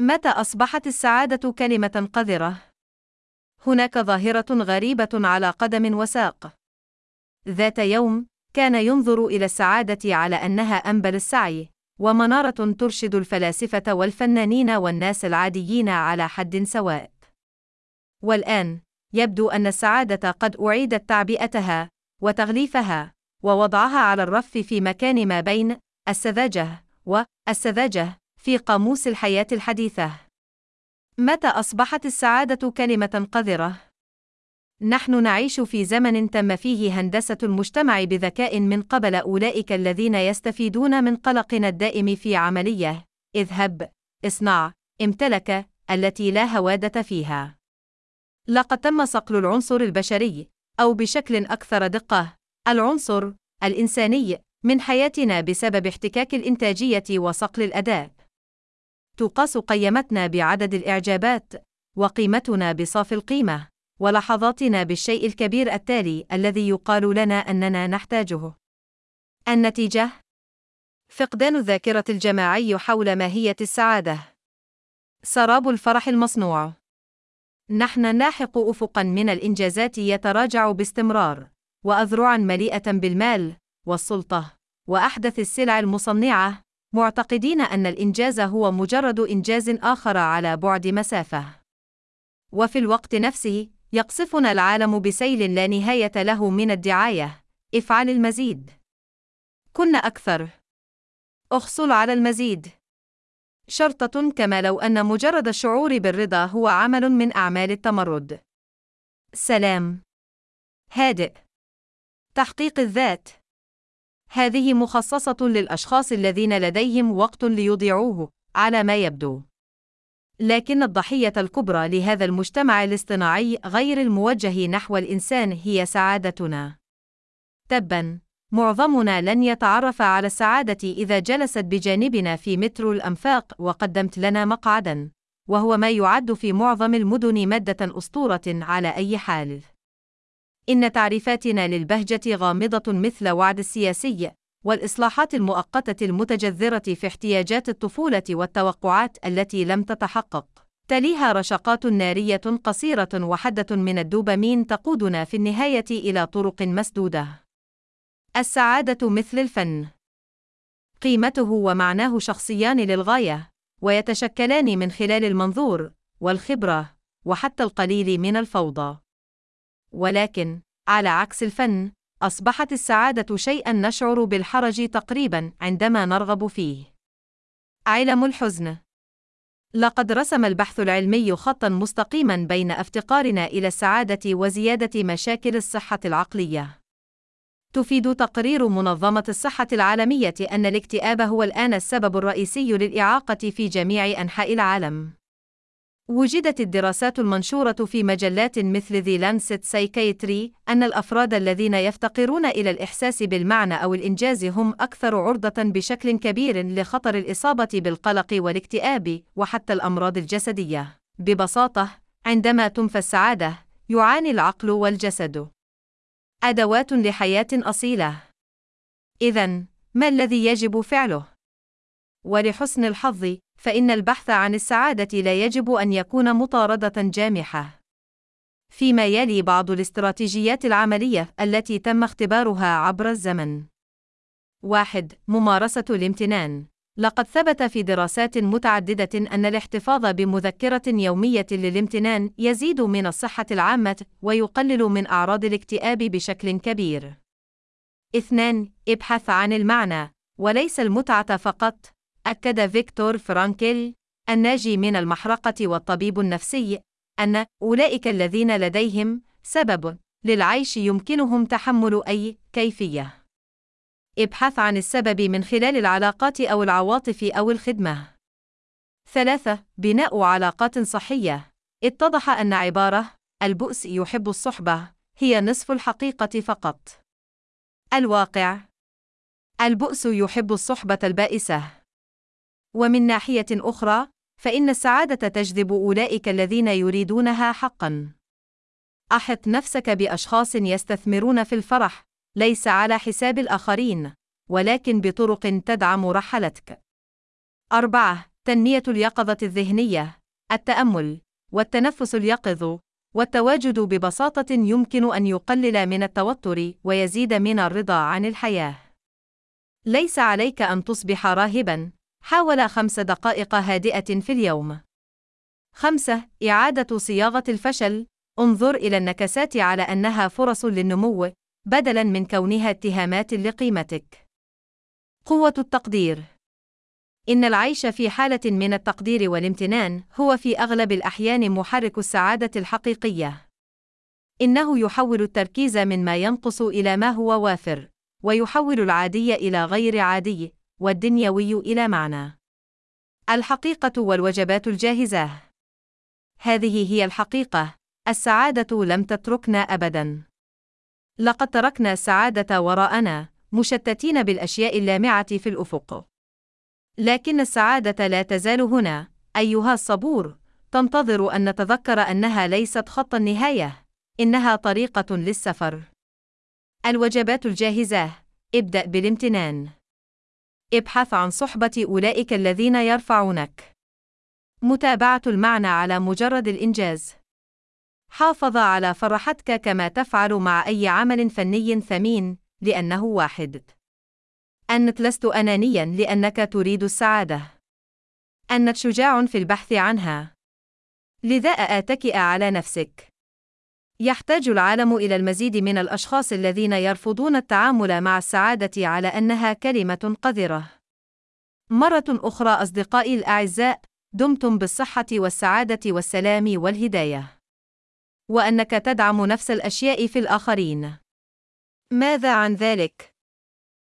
متى أصبحت السعادة كلمة قذرة؟ هناك ظاهرة غريبة على قدم وساق. ذات يوم، كان ينظر إلى السعادة على أنها أنبل السعي، ومنارة ترشد الفلاسفة والفنانين والناس العاديين على حد سواء. والآن، يبدو أن السعادة قد أعيدت تعبئتها، وتغليفها، ووضعها على الرف في مكان ما بين السذاجة والسذاجة في قاموس الحياة الحديثة. متى أصبحت السعادة كلمة قذرة؟ نحن نعيش في زمن تم فيه هندسة المجتمع بذكاء من قبل أولئك الذين يستفيدون من قلقنا الدائم في عملية اذهب، اصنع، امتلك، التي لا هوادة فيها. لقد تم صقل العنصر البشري، أو بشكل أكثر دقة، العنصر الإنساني، من حياتنا بسبب احتكاك الإنتاجية وصقل الأداء. تقاس قيمتنا بعدد الإعجابات، وقيمتنا بصافي القيمة، ولحظاتنا بالشيء الكبير التالي الذي يقال لنا أننا نحتاجه. النتيجة؟ فقدان الذاكرة الجماعي حول ماهية السعادة. سراب الفرح المصنوع. نحن نلاحق أفقاً من الإنجازات يتراجع باستمرار، وأذرعاً مليئة بالمال، والسلطة، وأحدث السلع المصنعة، معتقدين أن الإنجاز هو مجرد إنجاز آخر على بعد مسافة. وفي الوقت نفسه، يقصفنا العالم بسيل لا نهاية له من الدعاية: افعل المزيد. كن أكثر. احصل على المزيد. شرطة، كما لو أن مجرد الشعور بالرضا هو عمل من أعمال التمرد. سلام. هادئ. تحقيق الذات. هذه مخصصة للأشخاص الذين لديهم وقت ليضيعوه، على ما يبدو. لكن الضحية الكبرى لهذا المجتمع الاصطناعي غير الموجه نحو الإنسان هي سعادتنا. تباً، معظمنا لن يتعرف على السعادة إذا جلست بجانبنا في مترو الأنفاق وقدمت لنا مقعداً، وهو ما يعد في معظم المدن مادة أسطورة على أي حال. إن تعريفاتنا للبهجة غامضة مثل وعد السياسي، والإصلاحات المؤقتة المتجذرة في احتياجات الطفولة والتوقعات التي لم تتحقق. تليها رشقات نارية قصيرة وحدة من الدوبامين تقودنا في النهاية إلى طرق مسدودة. السعادة مثل الفن. قيمته ومعناه شخصيان للغاية، ويتشكلان من خلال المنظور، والخبرة، وحتى القليل من الفوضى. ولكن، على عكس الفن، أصبحت السعادة شيئاً نشعر بالحرج تقريباً عندما نرغب فيه. علم الحزن. لقد رسم البحث العلمي خطاً مستقيماً بين افتقارنا إلى السعادة وزيادة مشاكل الصحة العقلية. تفيد تقرير منظمة الصحة العالمية أن الاكتئاب هو الآن السبب الرئيسي للإعاقة في جميع أنحاء العالم. وجدت الدراسات المنشورة في مجلات مثل The Lancet Psychiatry أن الأفراد الذين يفتقرون إلى الإحساس بالمعنى أو الإنجاز هم أكثر عرضة بشكل كبير لخطر الإصابة بالقلق والاكتئاب وحتى الأمراض الجسدية. ببساطة، عندما تنفى السعادة، يعاني العقل والجسد. أدوات لحياة أصيلة. إذن، ما الذي يجب فعله؟ ولحسن الحظ، فإن البحث عن السعادة لا يجب أن يكون مطاردة جامحة. فيما يلي بعض الاستراتيجيات العملية التي تم اختبارها عبر الزمن. 1. ممارسة الامتنان. لقد ثبت في دراسات متعددة أن الاحتفاظ بمذكرة يومية للامتنان يزيد من الصحة العامة ويقلل من أعراض الاكتئاب بشكل كبير. 2. ابحث عن المعنى، وليس المتعة فقط. أكد فيكتور فرانكل، الناجي من المحرقة والطبيب النفسي، أن أولئك الذين لديهم سبب للعيش يمكنهم تحمل أي كيفية. ابحث عن السبب من خلال العلاقات أو العواطف أو الخدمة. 3. بناء علاقات صحية. اتضح أن عبارة البؤس يحب الصحبة هي نصف الحقيقة فقط. الواقع: البؤس يحب الصحبة البائسة. ومن ناحية أخرى، فإن السعادة تجذب أولئك الذين يريدونها حقاً. أحط نفسك بأشخاص يستثمرون في الفرح، ليس على حساب الآخرين، ولكن بطرق تدعم رحلتك. 4. تنمية اليقظة الذهنية، التأمل، والتنفس اليقظ، والتواجد ببساطة يمكن أن يقلل من التوتر ويزيد من الرضا عن الحياة. ليس عليك أن تصبح راهباً. حاول 5 دقائق هادئة في اليوم. 5. إعادة صياغة الفشل. انظر إلى النكسات على أنها فرص للنمو، بدلاً من كونها اتهامات لقيمتك. قوة التقدير. إن العيش في حالة من التقدير والامتنان هو في أغلب الأحيان محرك السعادة الحقيقية. إنه يحول التركيز من ما ينقص إلى ما هو وافر، ويحول العادي إلى غير عادي، والدنيوي إلى معنى. الحقيقة والوجبات الجاهزة. هذه هي الحقيقة: السعادة لم تتركنا أبداً. لقد تركنا السعادة وراءنا، مشتتين بالأشياء اللامعة في الأفق. لكن السعادة لا تزال هنا، أيها الصبور، تنتظر أن نتذكر أنها ليست خط النهاية، إنها طريقة للسفر. الوجبات الجاهزة. ابدأ بالامتنان. ابحث عن صحبة أولئك الذين يرفعونك. متابعة المعنى على مجرد الإنجاز. حافظ على فرحتك كما تفعل مع أي عمل فني ثمين، لأنه واحد. أنت لست أنانياً لأنك تريد السعادة. أنت شجاع في البحث عنها. لذا أتكئ على نفسك. يحتاج العالم إلى المزيد من الأشخاص الذين يرفضون التعامل مع السعادة على أنها كلمة قذرة. مرة أخرى أصدقائي الأعزاء، دمتم بالصحة والسعادة والسلام والهداية. وأنك تدعم نفس الأشياء في الآخرين. ماذا عن ذلك؟